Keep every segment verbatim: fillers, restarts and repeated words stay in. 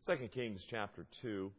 Second Kings chapter two.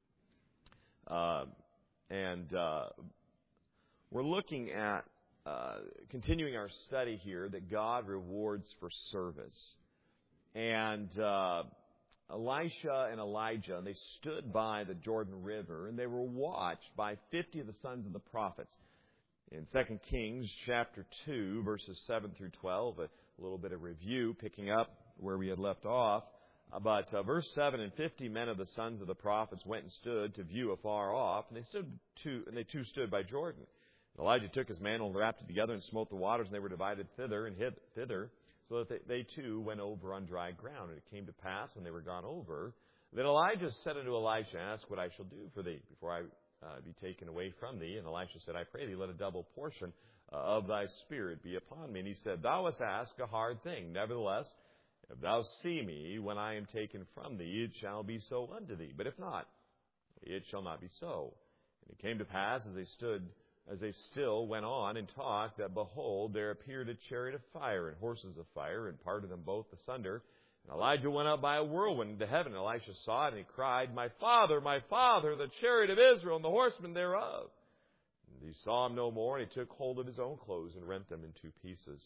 Uh, and uh, we're looking at uh, continuing our study here that God rewards for service. And uh, Elisha and Elijah, they stood by the Jordan River, and they were watched by fifty of the sons of the prophets. In Second Kings chapter two, verses seven through twelve, a little bit of review, picking up where we had left off. But uh, verse seven, and fifty men of the sons of the prophets went and stood to view afar off, and they stood two, and they too stood by Jordan. And Elijah took his mantle and wrapped it together and smote the waters, and they were divided thither and hid, thither, so that they, they too went over on dry ground. And it came to pass, when they were gone over, that Elijah said unto Elisha, Ask what I shall do for thee, before I uh, be taken away from thee. And Elisha said, I pray thee, let a double portion uh, of thy spirit be upon me. And he said, Thou hast asked a hard thing. Nevertheless, if thou see me when I am taken from thee, it shall be so unto thee. But if not, it shall not be so. And it came to pass, as they stood, as they still went on and talked, that behold, there appeared a chariot of fire and horses of fire, and parted them both asunder. And Elijah went up by a whirlwind into heaven. And Elisha saw it, and he cried, My father, my father, the chariot of Israel, and the horsemen thereof. And he saw him no more, and he took hold of his own clothes and rent them in two pieces.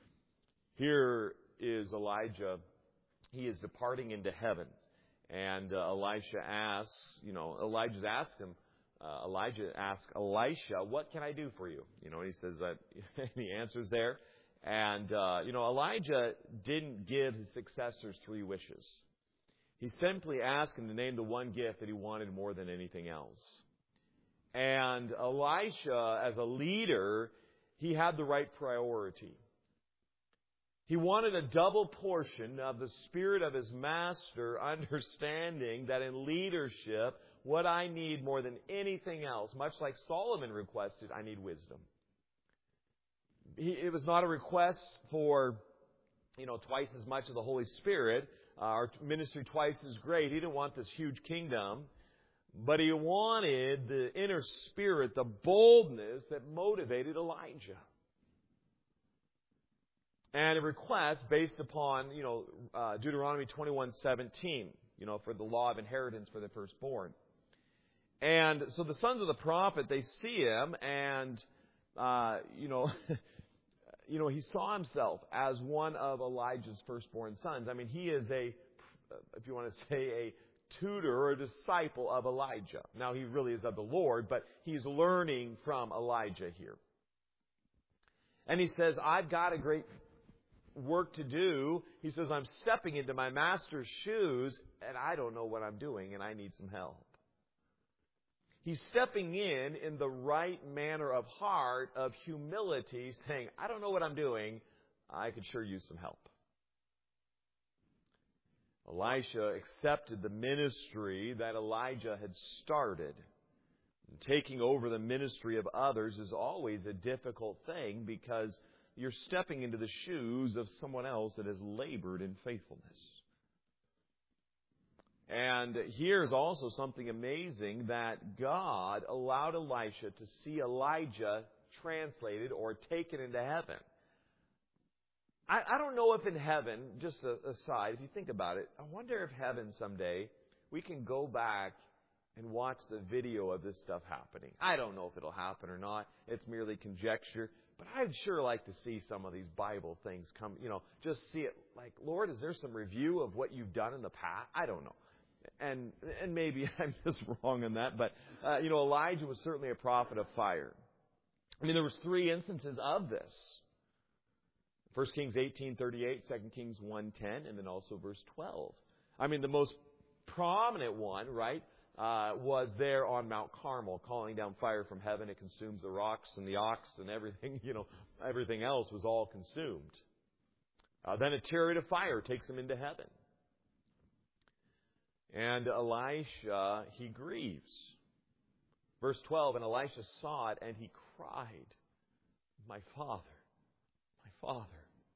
Here is Elijah. He is departing into heaven. And uh, Elisha asks, you know, Elijah's asked him, uh, Elijah asks Elisha, what can I do for you? You know, he says that, he answers there. And, uh, you know, Elijah didn't give his successors three wishes. He simply asked him to name the one gift that he wanted more than anything else. And Elisha, as a leader, he had the right priority. He wanted a double portion of the spirit of his master, understanding that in leadership, what I need more than anything else, much like Solomon requested, I need wisdom. He, it was not a request for, you know, twice as much of the Holy Spirit, uh, or ministry twice as great. He didn't want this huge kingdom, but he wanted the inner spirit, the boldness that motivated Elijah. And a request based upon, you know, uh, Deuteronomy twenty-one seventeen, you know, for the law of inheritance for the firstborn. And so the sons of the prophet, they see him, and, uh, you know, you know, he saw himself as one of Elijah's firstborn sons. I mean, he is a, if you want to say, a tutor or a disciple of Elijah. Now, he really is of the Lord, but he's learning from Elijah here. And he says, I've got a great work to do. He says, I'm stepping into my master's shoes, and I don't know what I'm doing, and I need some help. He's stepping in in the right manner of heart, of humility, saying, I don't know what I'm doing. I could sure use some help. Elisha accepted the ministry that Elijah had started. And taking over the ministry of others is always a difficult thing, because you're stepping into the shoes of someone else that has labored in faithfulness. And here's also something amazing, that God allowed Elisha to see Elijah translated or taken into heaven. I, I don't know if in heaven, just a, aside, if you think about it, I wonder if heaven someday we can go back and watch the video of this stuff happening. I don't know if it'll happen or not. It's merely conjecture. But I'd sure like to see some of these Bible things come, you know, just see it like, Lord, is there some review of what you've done in the past? I don't know. And and maybe I'm just wrong on that. But, uh, you know, Elijah was certainly a prophet of fire. I mean, there was three instances of this. First Kings eighteen thirty-eight, Second Kings one ten, and then also verse twelve. I mean, the most prominent one, right, uh, was there on Mount Carmel, calling down fire from heaven. It consumes the rocks and the ox and everything, you know, everything else was all consumed. Uh, then a chariot of fire takes him into heaven. And Elisha, he grieves. Verse twelve, and Elisha saw it, and he cried, My father, my father.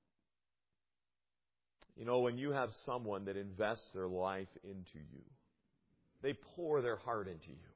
You know, when you have someone that invests their life into you, they pour their heart into you,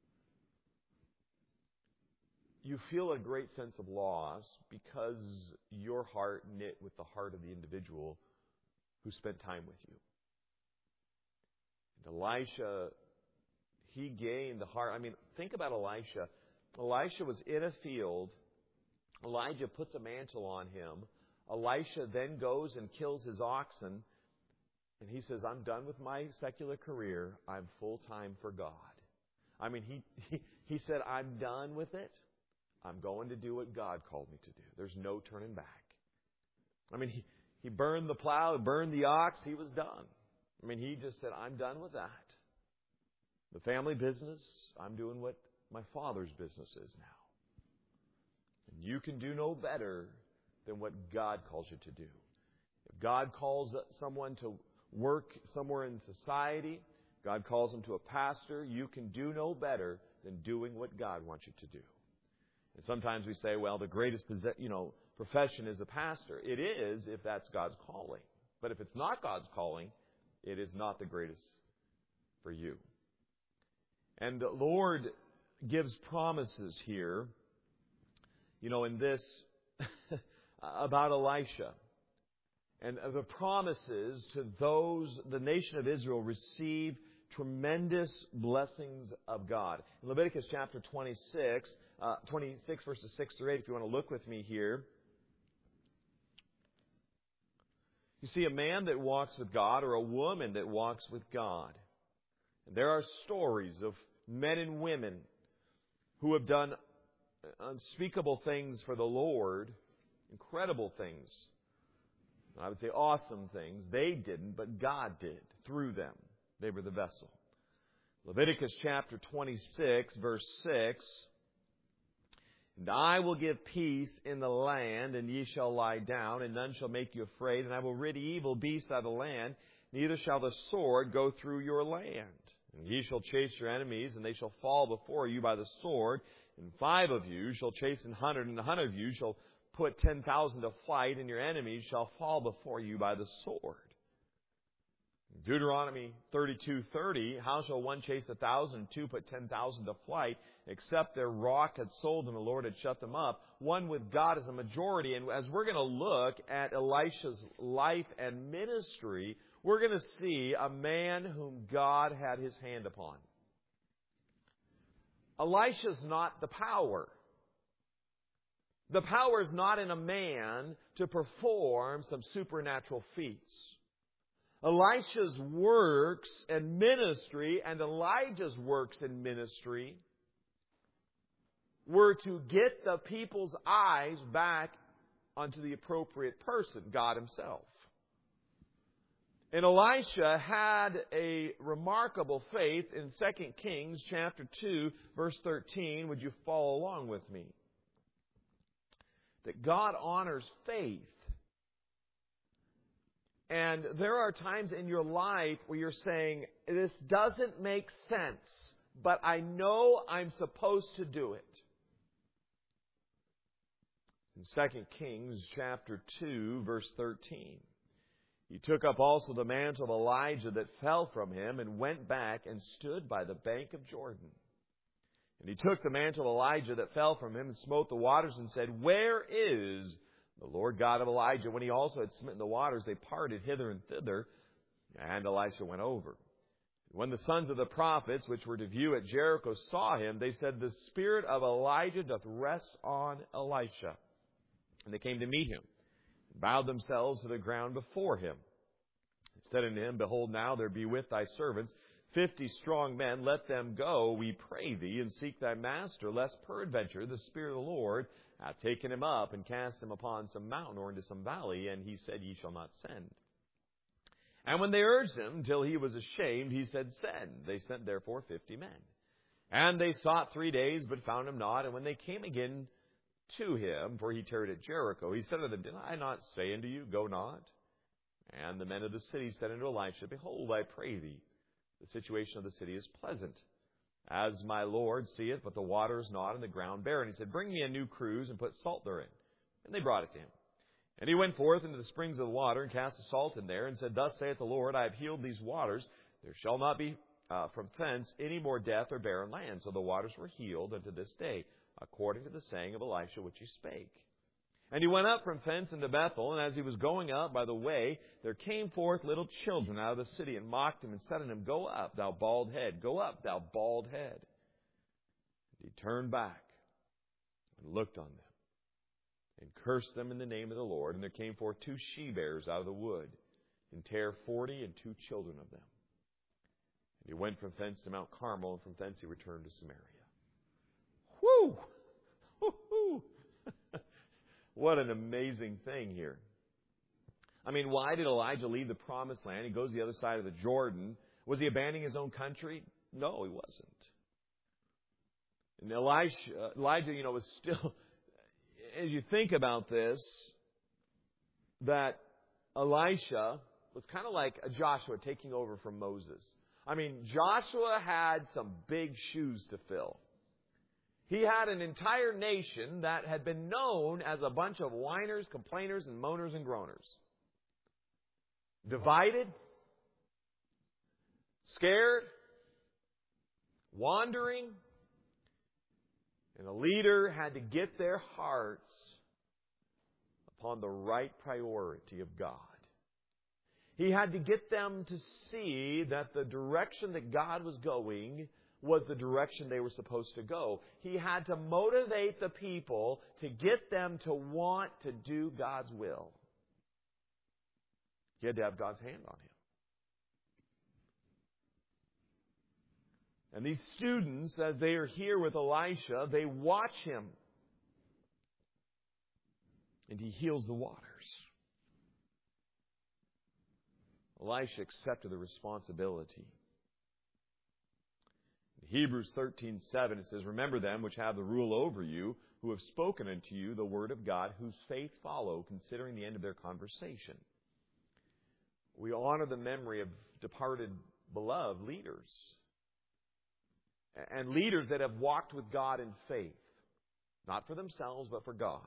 you feel a great sense of loss, because your heart knit with the heart of the individual who spent time with you. And Elisha, he gained the heart. I mean, think about Elisha. Elisha was in a field. Elijah puts a mantle on him. Elisha then goes and kills his oxen. And he says, I'm done with my secular career. I'm full-time for God. I mean, he, he, he said, I'm done with it. I'm going to do what God called me to do. There's no turning back. I mean, he, he burned the plow, burned the ox. He was done. I mean, he just said, I'm done with that. The family business, I'm doing what my Father's business is now. And you can do no better than what God calls you to do. If God calls someone to work somewhere in society, God calls them to a pastor, you can do no better than doing what God wants you to do. And sometimes we say, well, the greatest you know, profession is a pastor. It is if that's God's calling. But if it's not God's calling, it is not the greatest for you. And the Lord gives promises here, you know, in this about Elisha. And the promises to those, the nation of Israel, receive tremendous blessings of God. In Leviticus chapter twenty-six, uh, twenty-six verses six through eight, if you want to look with me here, you see a man that walks with God or a woman that walks with God. And there are stories of men and women who have done unspeakable things for the Lord, incredible things. I would say awesome things. They didn't, but God did through them. They were the vessel. Leviticus chapter twenty-six, verse six. And I will give peace in the land, and ye shall lie down, and none shall make you afraid. And I will rid evil beasts out of the land, neither shall the sword go through your land. And ye shall chase your enemies, and they shall fall before you by the sword. And five of you shall chase an hundred, and a hundred of you shall put ten thousand to flight, and your enemies shall fall before you by the sword. Deuteronomy thirty-two thirty, how shall one chase a thousand, and two put ten thousand to flight, except their rock had sold them, the Lord had shut them up. One with God is a majority. And as we're going to look at Elisha's life and ministry, we're going to see a man whom God had His hand upon. Elisha's not the power. The power is not in a man to perform some supernatural feats. Elisha's works and ministry and Elijah's works and ministry were to get the people's eyes back onto the appropriate person, God Himself. And Elisha had a remarkable faith in Second Kings chapter two, verse thirteen. Would you follow along with me? That God honors faith. And there are times in your life where you're saying, this doesn't make sense, but I know I'm supposed to do it. In Second Kings chapter two, verse thirteen, he took up also the mantle of Elijah that fell from him and went back and stood by the bank of Jordan. And he took the mantle of Elijah that fell from him and smote the waters and said, where is the Lord God of Elijah? When he also had smitten the waters, they parted hither and thither, and Elisha went over. When the sons of the prophets, which were to view at Jericho, saw him, they said, the spirit of Elijah doth rest on Elisha. And they came to meet him, and bowed themselves to the ground before him. And said unto him, behold, now there be with thy servants fifty strong men, let them go, we pray thee, and seek thy master, lest peradventure the Spirit of the Lord hath taken him up, and cast him upon some mountain or into some valley. And he said, ye shall not send. And when they urged him till he was ashamed, he said, send. They sent therefore fifty men. And they sought three days, but found him not. And when they came again to him, for he tarried at Jericho, he said unto them, did I not say unto you, go not? And the men of the city said unto Elisha, behold, I pray thee, the situation of the city is pleasant, as my Lord seeth, but the water is not, and the ground barren. He said, bring me a new cruse, and put salt therein. And they brought it to him. And he went forth into the springs of the water, and cast the salt in there, and said, thus saith the Lord, I have healed these waters. There shall not be uh, from thence any more death or barren land. So the waters were healed unto this day, according to the saying of Elisha which he spake. And he went up from thence into Bethel, and as he was going up by the way, there came forth little children out of the city, and mocked him, and said unto him, Go up, thou bald head, go up, thou bald head. And he turned back and looked on them, and cursed them in the name of the Lord. And there came forth two she-bears out of the wood, and tare forty and two children of them. And he went from thence to Mount Carmel, and from thence he returned to Samaria. Whoo! Woo-hoo! What an amazing thing here. I mean, why did Elijah leave the promised land? He goes to the other side of the Jordan. Was he abandoning his own country? No, he wasn't. And Elijah, Elijah, you know, was still, as you think about this, that Elisha was kind of like a Joshua taking over from Moses. I mean, Joshua had some big shoes to fill. He had an entire nation that had been known as a bunch of whiners, complainers, and moaners and groaners. Divided, scared, wandering. And a leader had to get their hearts upon the right priority of God. He had to get them to see that the direction that God was going was the direction they were supposed to go. He had to motivate the people to get them to want to do God's will. He had to have God's hand on him. And these students, as they are here with Elisha, they watch him. And he heals the waters. Elisha accepted the responsibility. In Hebrews thirteen seven, it says, Remember them which have the rule over you, who have spoken unto you the word of God, whose faith follow, considering the end of their conversation. We honor the memory of departed, beloved leaders. And leaders that have walked with God in faith. Not for themselves, but for God.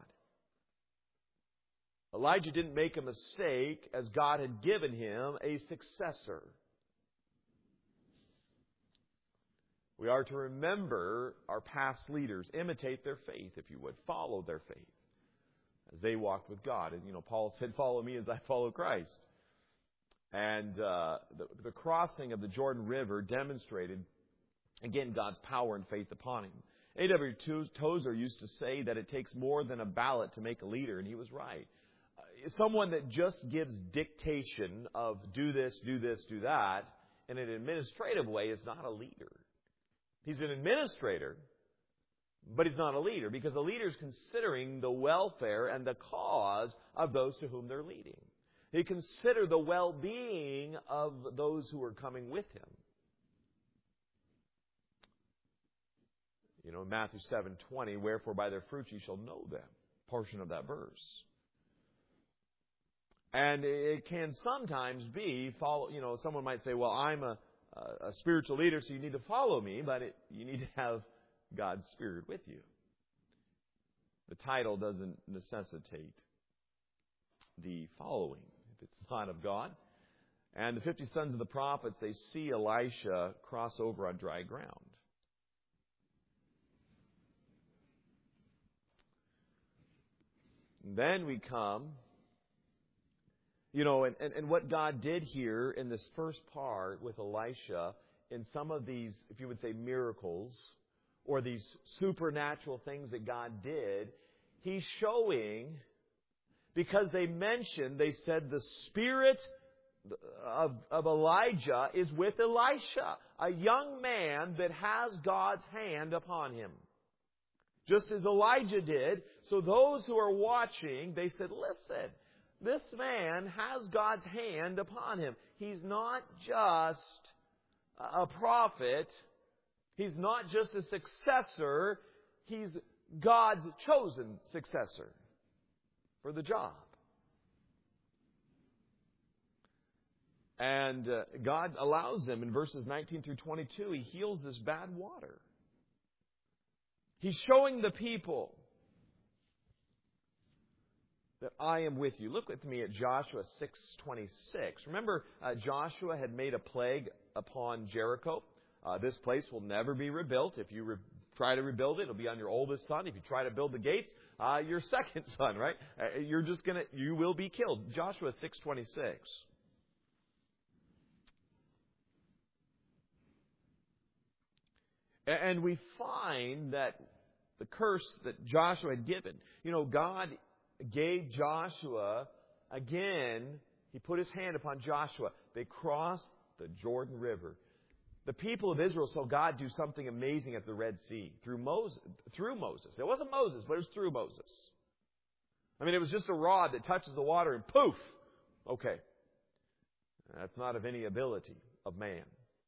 Elijah didn't make a mistake, as God had given him a successor. We are to remember our past leaders, imitate their faith, if you would, follow their faith as they walked with God. And, you know, Paul said, follow me as I follow Christ. And uh, the, the crossing of the Jordan River demonstrated, again, God's power and faith upon him. A W Tozer used to say that it takes more than a ballot to make a leader, and he was right. Uh, someone that just gives dictation of do this, do this, do that, in an administrative way is not a leader. He's an administrator, but he's not a leader, because a leader is considering the welfare and the cause of those to whom they're leading. They consider the well-being of those who are coming with him. You know, Matthew seven twenty, wherefore by their fruits ye shall know them. Portion of that verse. And it can sometimes be, follow. You know, someone might say, well, I'm a, a spiritual leader, so you need to follow me, but it, you need to have God's Spirit with you. The title doesn't necessitate the following if it's not of God. And the fifty sons of the prophets, they see Elisha cross over on dry ground. And then we come, you know, and, and, and what God did here in this first part with Elisha, in some of these, if you would say, miracles, or these supernatural things that God did, He's showing, because they mentioned, they said the spirit of, of Elijah is with Elisha, a young man that has God's hand upon him. Just as Elijah did. So those who are watching, they said, listen, this man has God's hand upon him. He's not just a prophet. He's not just a successor. He's God's chosen successor for the job. And uh, God allows them in verses nineteen through twenty-two, He heals this bad water. He's showing the people that I am with you. Look with me at Joshua six twenty-six. Remember, uh, Joshua had made a plague upon Jericho. Uh, this place will never be rebuilt. If you re- try to rebuild it, it'll be on your oldest son. If you try to build the gates, uh, your second son, right? Uh, you're just going to, you will be killed. Joshua six twenty-six. And we find that the curse that Joshua had given, you know, God gave Joshua, again, He put His hand upon Joshua. They crossed the Jordan River. The people of Israel saw God do something amazing at the Red Sea through Moses. Through Moses. It wasn't Moses, but it was through Moses. I mean, it was just a rod that touches the water and poof! Okay. That's not of any ability of man.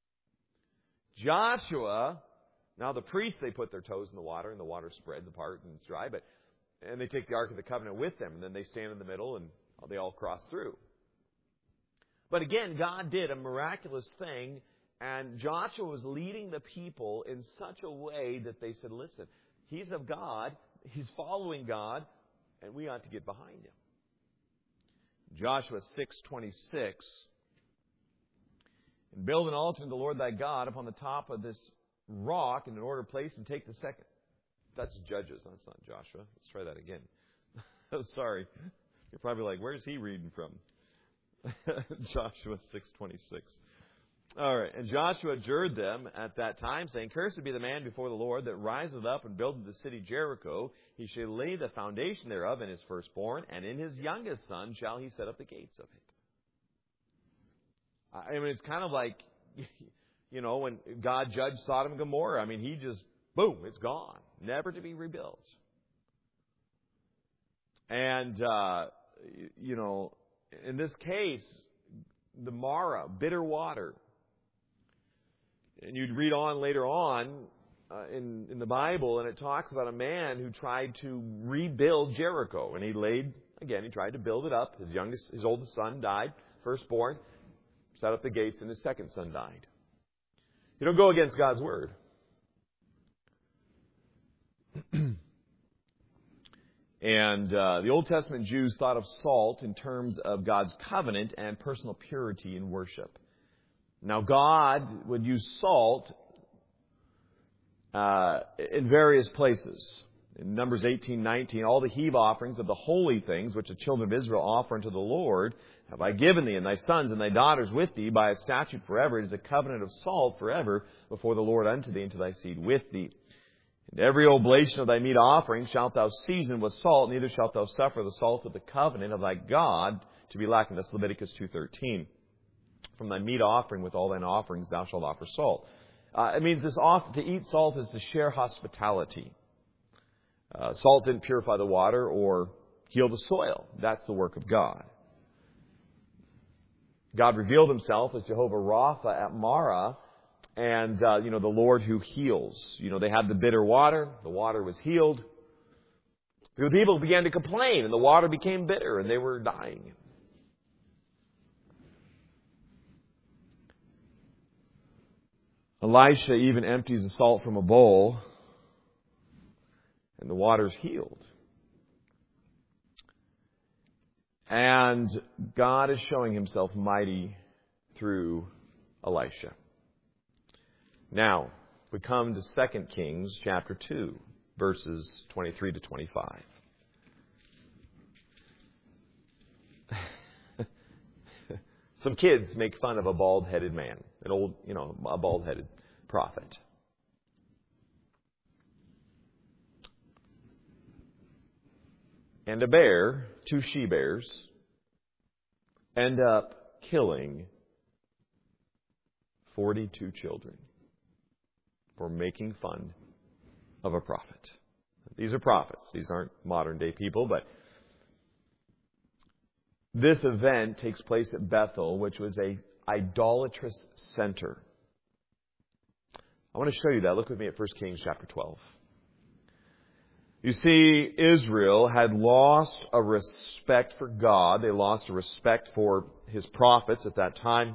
Joshua, now the priests, they put their toes in the water and the water spread apart and it's dry, but and they take the Ark of the Covenant with them and then they stand in the middle and they all cross through. But again, God did a miraculous thing, and Joshua was leading the people in such a way that they said, listen, He's of God, He's following God, and we ought to get behind Him. Joshua six twenty-six. And build an altar to the Lord thy God upon the top of this rock in an ordered place and take the second. That's Judges. That's not Joshua. Let's try that again. Oh, sorry. You're probably like, where's he reading from? Joshua six twenty-six. All right. And Joshua adjured them at that time, saying, Cursed be the man before the Lord that riseth up and buildeth the city Jericho. He shall lay the foundation thereof in his firstborn, and in his youngest son shall he set up the gates of it. I mean, it's kind of like, you know, when God judged Sodom and Gomorrah. I mean, He just, boom, it's gone. Never to be rebuilt. And, uh, you know, in this case, the Mara, bitter water. And you'd read on later on uh, in, in the Bible, and it talks about a man who tried to rebuild Jericho. And he laid, again, he tried to build it up. His youngest, his oldest son died, firstborn, set up the gates, and his second son died. You don't go against God's word. And uh, the Old Testament Jews thought of salt in terms of God's covenant and personal purity in worship. Now, God would use salt uh, in various places. In Numbers eighteen nineteen, all the heave offerings of the holy things which the children of Israel offer unto the Lord have I given thee, and thy sons and thy daughters with thee by a statute forever. It is a covenant of salt forever before the Lord unto thee and to thy seed with thee. And every oblation of thy meat offering shalt thou season with salt, neither shalt thou suffer the salt of the covenant of thy God to be lacking. That's Leviticus two thirteen. From thy meat offering with all thine offerings thou shalt offer salt. Uh, it means this off, to eat salt is to share hospitality. Uh, salt didn't purify the water or heal the soil. That's the work of God. God revealed Himself as Jehovah Rapha at Marah, and, uh, you know, the Lord who heals. You know, they had the bitter water. The water was healed. The people began to complain, and the water became bitter, and they were dying. Elisha even empties the salt from a bowl, and the water's healed. And God is showing Himself mighty through Elisha. Now, we come to Second Kings chapter two, verses twenty-three to twenty-five. Some kids make fun of a bald-headed man, an old, you know, a bald-headed prophet. And a bear, two she-bears, end up killing forty-two children for making fun of a prophet. These are prophets. These aren't modern-day people, but this event takes place at Bethel, which was a idolatrous center. I want to show you that. Look with me at First Kings chapter twelve. You see, Israel had lost a respect for God. They lost a respect for His prophets at that time.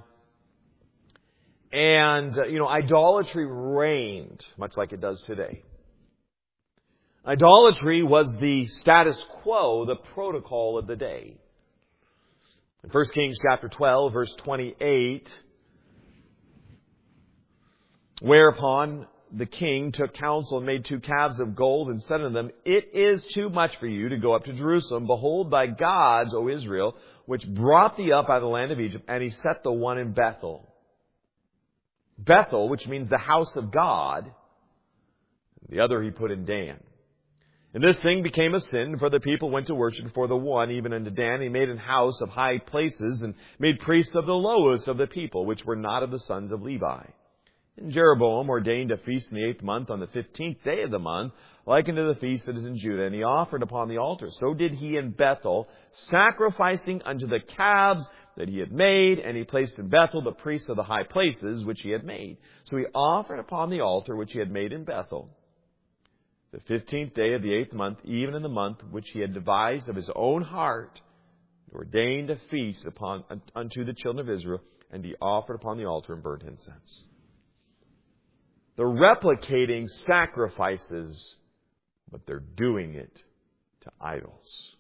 And, you know, idolatry reigned, much like it does today. Idolatry was the status quo, the protocol of the day. In First Kings chapter twelve, verse twenty-eight, whereupon the king took counsel and made two calves of gold and said unto them, It is too much for you to go up to Jerusalem. Behold, thy gods, O Israel, which brought thee up out of the land of Egypt. And he set the one in Bethel. Bethel, which means the house of God. The other he put in Dan. And this thing became a sin, for the people went to worship before the one, even unto Dan. He made an house of high places, and made priests of the lowest of the people, which were not of the sons of Levi. And Jeroboam ordained a feast in the eighth month, on the fifteenth day of the month, like unto the feast that is in Judah. And he offered upon the altar. So did he in Bethel, sacrificing unto the calves that he had made. And he placed in Bethel the priests of the high places, which he had made. So he offered upon the altar which he had made in Bethel, the fifteenth day of the eighth month, even in the month which he had devised of his own heart, ordained a feast upon unto the children of Israel, and he offered upon the altar and burnt incense. They're replicating sacrifices, but they're doing it to idols.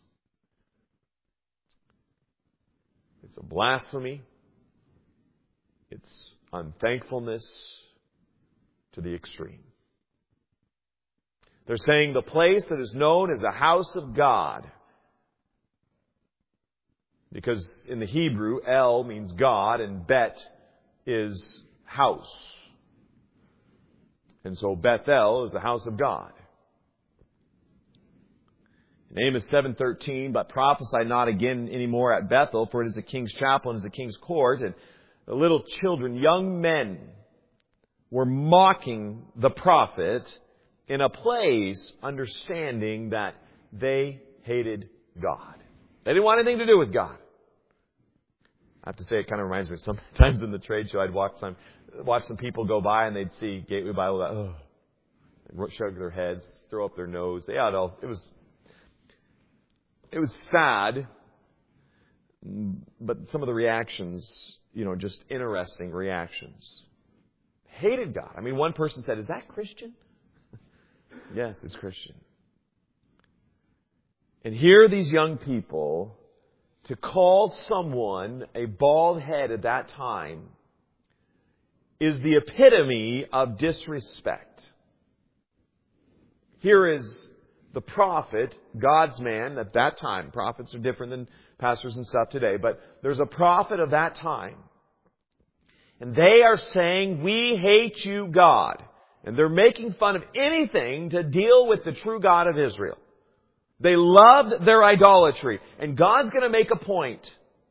It's a blasphemy. It's unthankfulness to the extreme. They're saying the place that is known as the house of God, because in the Hebrew, El means God and Bet is house. And so Bethel is the house of God. In Amos seven thirteen, but prophesy not again anymore at Bethel, for it is the king's chapel and is the king's court. And the little children, young men, were mocking the prophet in a place understanding that they hated God. They didn't want anything to do with God. I have to say, it kind of reminds me, sometimes in the trade show, I'd watch some, watch some people go by and they'd see Gateway Bible, oh, and shrug their heads, throw up their nose. They had all, it was, it was sad, but some of the reactions, you know, just interesting reactions. Hated God. I mean, one person said, "Is that Christian?" Yes, it's Christian. And here are these young people, to call someone a bald head at that time is the epitome of disrespect. Here is the prophet, God's man at that time. Prophets are different than pastors and stuff today, but there's a prophet of that time. And they are saying, "We hate you, God." And they're making fun of anything to deal with the true God of Israel. They loved their idolatry. And God's going to make a point.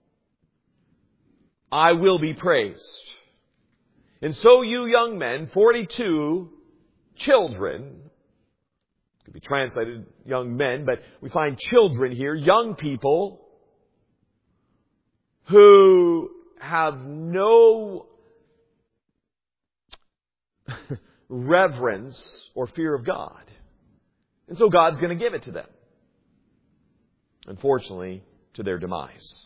I will be praised. And so you young men, forty-two children, could be translated young men, but we find children here, young people, who have no reverence or fear of God. And so God's going to give it to them. Unfortunately, to their demise.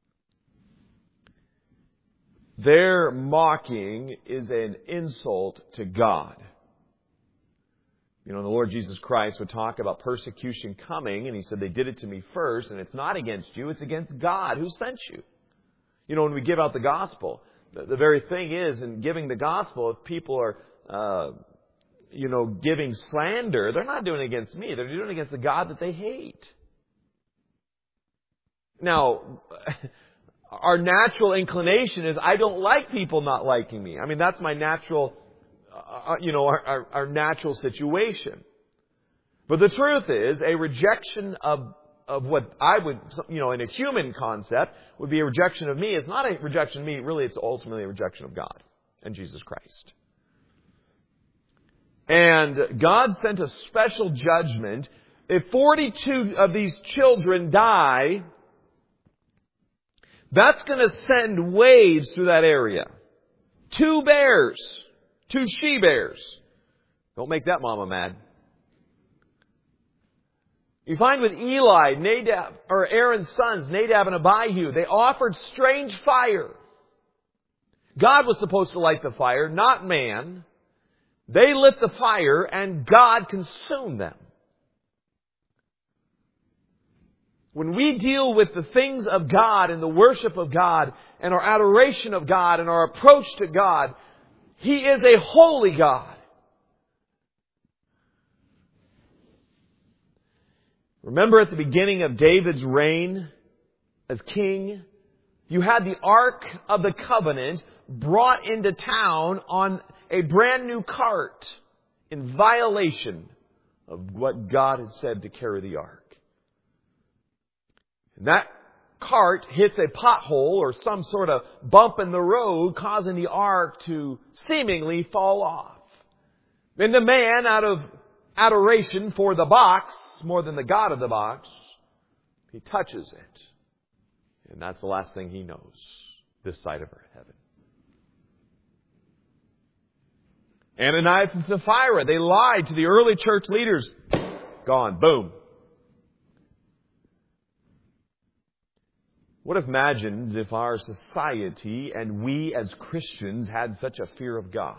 Their mocking is an insult to God. You know, the Lord Jesus Christ would talk about persecution coming, and He said, they did it to me first, and it's not against you, it's against God who sent you. You know, when we give out the gospel, the, the very thing is, in giving the gospel, if people are, uh, you know, giving slander, they're not doing it against me, they're doing it against the God that they hate. Now, our natural inclination is, I don't like people not liking me. I mean, that's my natural, uh, you know, our, our, our natural situation. But the truth is, a rejection of, of what I would, you know, in a human concept, would be a rejection of me. It's not a rejection of me. Really, it's ultimately a rejection of God and Jesus Christ. And God sent a special judgment. If forty-two of these children die, that's going to send waves through that area. Two bears. Two she-bears. Don't make that mama mad. You find with Eli, Nadab, or Aaron's sons, Nadab and Abihu, they offered strange fire. God was supposed to light the fire, not man. They lit the fire and God consumed them. When we deal with the things of God and the worship of God and our adoration of God and our approach to God, He is a holy God. Remember at the beginning of David's reign as king, you had the Ark of the Covenant brought into town on a brand new cart in violation of what God had said to carry the Ark. And that cart hits a pothole or some sort of bump in the road, causing the Ark to seemingly fall off. And the man, out of adoration for the box, more than the God of the box, he touches it. And that's the last thing he knows this side of heaven. Ananias and Sapphira, they lied to the early church leaders. Gone. Boom. What if imagined if our society and we as Christians had such a fear of God?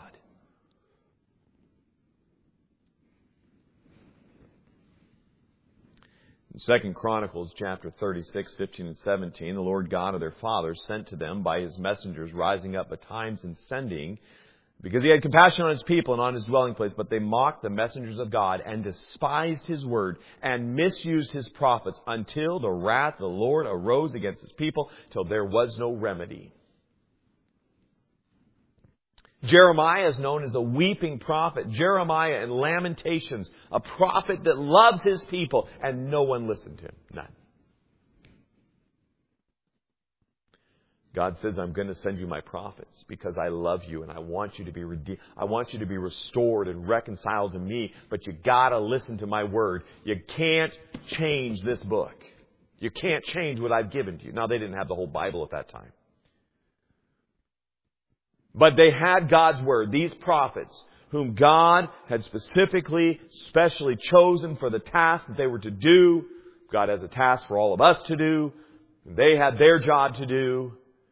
In Second Chronicles chapter thirty-six, fifteen and seventeen, the Lord God of their fathers sent to them by His messengers rising up betimes and sending, because He had compassion on His people and on His dwelling place, but they mocked the messengers of God and despised His word and misused His prophets until the wrath of the Lord arose against His people till there was no remedy. Jeremiah is known as the weeping prophet. Jeremiah in Lamentations, a prophet that loves his people, and no one listened to him. None. God says, I'm going to send you my prophets because I love you and I want you to be redeemed. I want you to be restored and reconciled to me, but you got to listen to my word. You can't change this book. You can't change what I've given to you. Now, they didn't have the whole Bible at that time. But they had God's word. These prophets, whom God had specifically, specially chosen for the task that they were to do. God has a task for all of us to do. They had their job to do.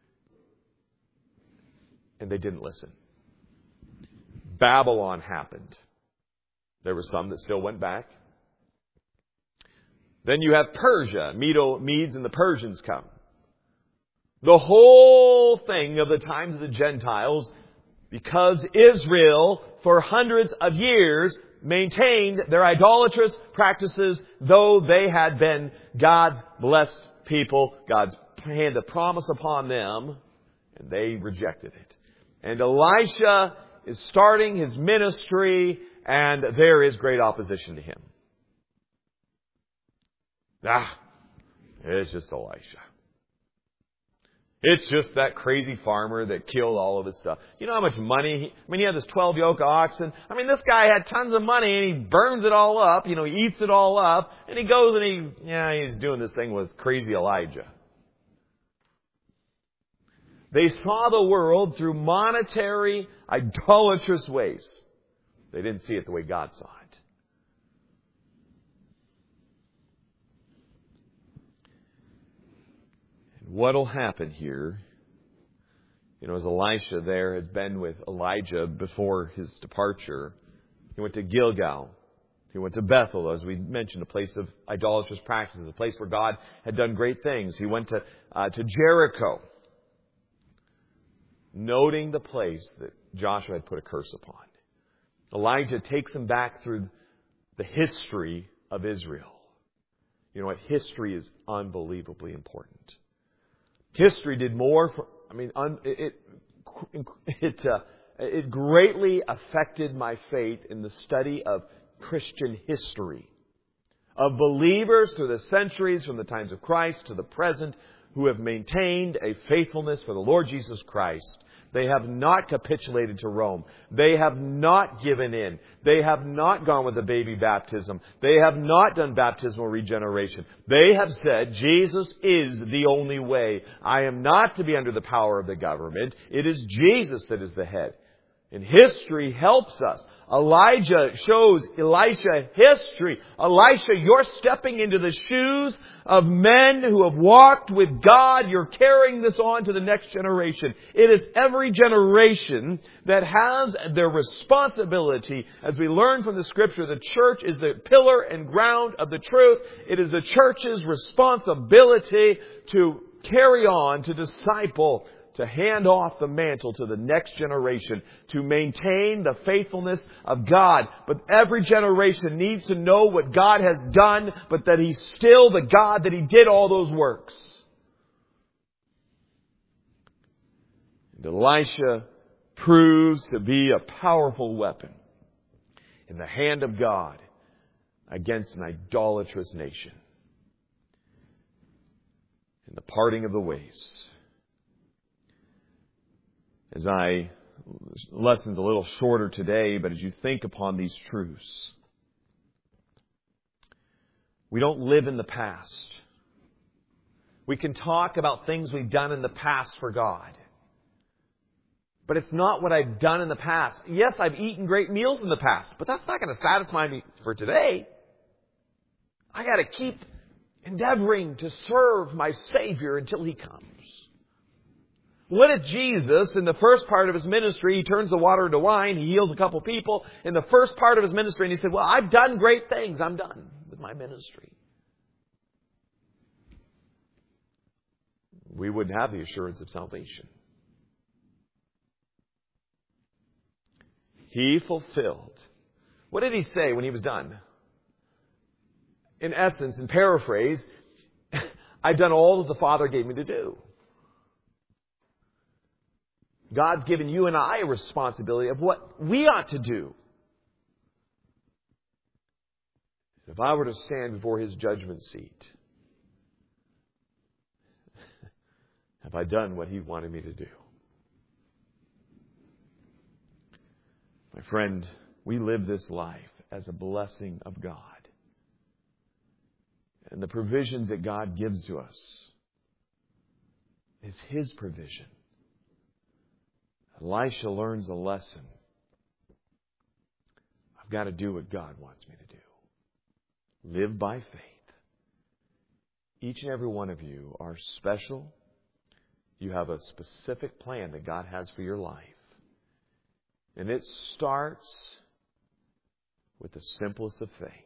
And they didn't listen. Babylon happened. There were some that still went back. Then you have Persia. Medo, Medes and the Persians come. The whole thing of the times of the Gentiles, because Israel, for hundreds of years, maintained their idolatrous practices, though they had been God's blessed people. God's had the promise upon them, and they rejected it. And Elisha is starting his ministry, and there is great opposition to him. Ah, it's just Elisha. It's just that crazy farmer that killed all of his stuff. You know how much money? He, I mean, he had this twelve yoke oxen. I mean, this guy had tons of money and he burns it all up. You know, he eats it all up. And he goes and he, yeah, he's doing this thing with crazy Elijah. They saw the world through monetary, idolatrous ways. They didn't see it the way God saw it. What'll happen here, you know, as Elisha there had been with Elijah before his departure, he went to Gilgal. He went to Bethel, as we mentioned, a place of idolatrous practices, a place where God had done great things. He went to uh, to Jericho, noting the place that Joshua had put a curse upon. Elijah takes him back through the history of Israel. You know what? History is unbelievably important. History did more for, I mean, un, it, it, it, uh, it greatly affected my faith in the study of Christian history. Of believers through the centuries, from the times of Christ to the present, who have maintained a faithfulness for the Lord Jesus Christ. They have not capitulated to Rome. They have not given in. They have not gone with the baby baptism. They have not done baptismal regeneration. They have said, Jesus is the only way. I am not to be under the power of the government. It is Jesus that is the head. And history helps us. Elijah shows Elisha history. Elisha, you're stepping into the shoes of men who have walked with God. You're carrying this on to the next generation. It is every generation that has their responsibility. As we learn from the Scripture, the church is the pillar and ground of the truth. It is the church's responsibility to carry on, to disciple, to hand off the mantle to the next generation, to maintain the faithfulness of God. But every generation needs to know what God has done, but that He's still the God that He did all those works. And Elisha proves to be a powerful weapon in the hand of God against an idolatrous nation. In the parting of the ways. As I, lesson's a little shorter today, but as you think upon these truths, we don't live in the past. We can talk about things we've done in the past for God. But it's not what I've done in the past. Yes, I've eaten great meals in the past, but that's not going to satisfy me for today. I got to keep endeavoring to serve my Savior until He comes. What if Jesus, in the first part of His ministry, He turns the water into wine, He heals a couple people. In the first part of His ministry, and He said, well, I've done great things. I'm done with my ministry. We wouldn't have the assurance of salvation. He fulfilled. What did He say when He was done? In essence, in paraphrase, I've done all that the Father gave me to do. God's given you and I a responsibility of what we ought to do. If I were to stand before His judgment seat, have I done what He wanted me to do? My friend, we live this life as a blessing of God. And the provisions that God gives to us is His provision. Elisha learns a lesson. I've got to do what God wants me to do. Live by faith. Each and every one of you are special. You have a specific plan that God has for your life. And it starts with the simplest of things.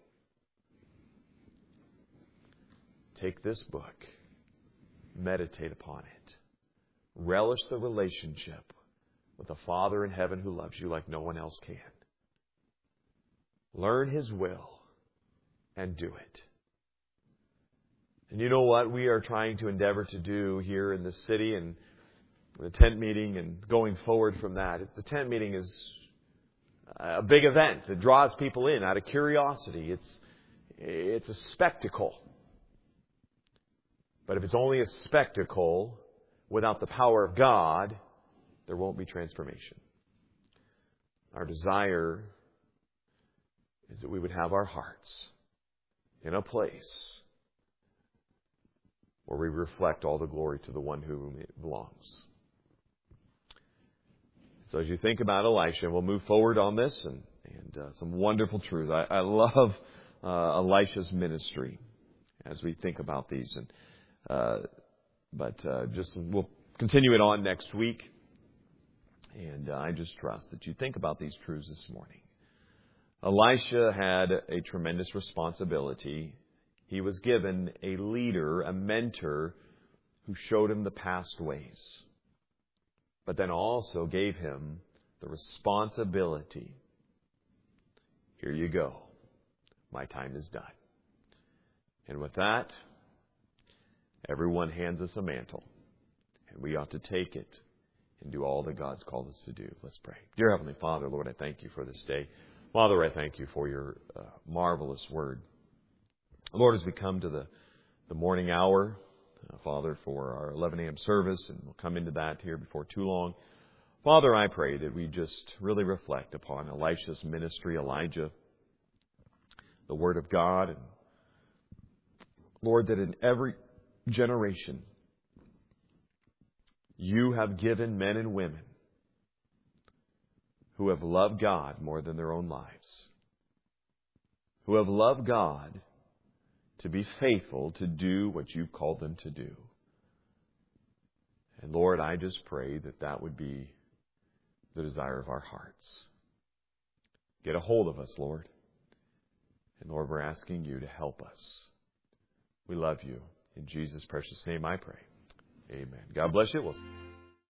Take this book. Meditate upon it. Relish the relationship with a Father in heaven who loves you like no one else can. Learn His will and do it. And you know what we are trying to endeavor to do here in the city and the tent meeting and going forward from that. The tent meeting is a big event that draws people in out of curiosity. It's, it's a spectacle. But if it's only a spectacle without the power of God, there won't be transformation. Our desire is that we would have our hearts in a place where we reflect all the glory to the one whom it belongs. So as you think about Elisha, we'll move forward on this and, and uh, some wonderful truths. I, I love uh, Elisha's ministry as we think about these. And uh, but uh, just we'll continue it on next week. And uh, I just trust that you think about these truths this morning. Elisha had a tremendous responsibility. He was given a leader, a mentor, who showed him the past ways. But then also gave him the responsibility. Here you go. My time is done. And with that, everyone hands us a mantle. And we ought to take it and do all that God's called us to do. Let's pray. Dear Heavenly Father, Lord, I thank You for this day. Father, I thank You for Your uh, marvelous word. Lord, as we come to the, the morning hour, uh, Father, for our eleven a.m. service, and we'll come into that here before too long. Father, I pray that we just really reflect upon Elisha's ministry, Elijah, the Word of God, and Lord, that in every generation You have given men and women who have loved God more than their own lives, who have loved God to be faithful to do what You've called them to do. And Lord, I just pray that that would be the desire of our hearts. Get a hold of us, Lord. And Lord, we're asking You to help us. We love You. In Jesus' precious name I pray. Amen. God bless you. We'll